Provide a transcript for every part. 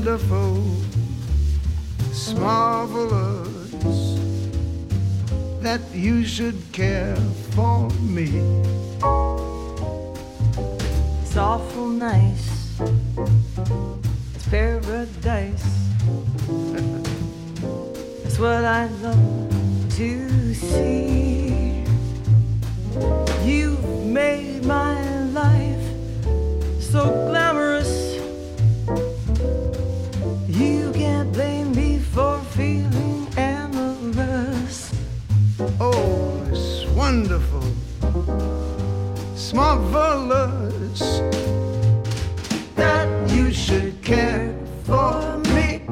wonderful, it's marvelous that you should care for me. It's awful nice, it's paradise. It's what I love to see. You've made my life so glamorous. You can't blame me for feeling amorous. Oh, it's wonderful, it's marvelous that you should care for me.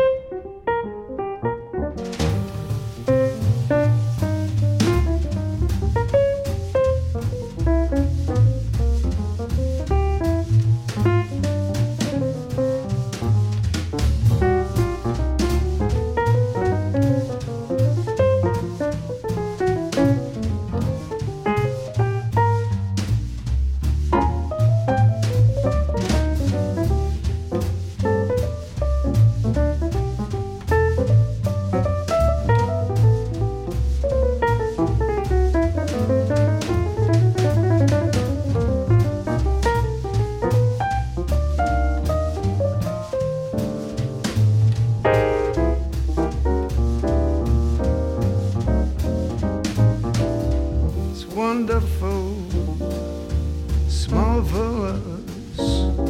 Wonderful, it's marvelous.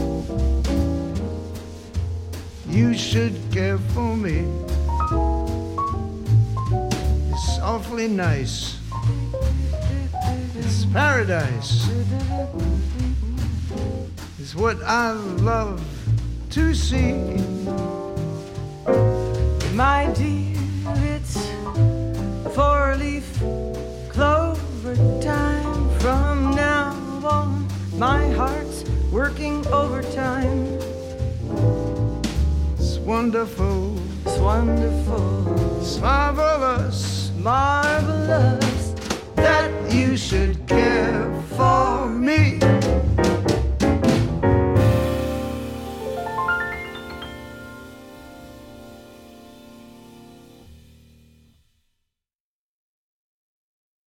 You should care for me. It's awfully nice. It's paradise. It's what I love to see. My dear, it's a four-leaf clover time. From now on, my heart's working overtime. It's wonderful, it's wonderful, it's marvelous, marvelous that you should care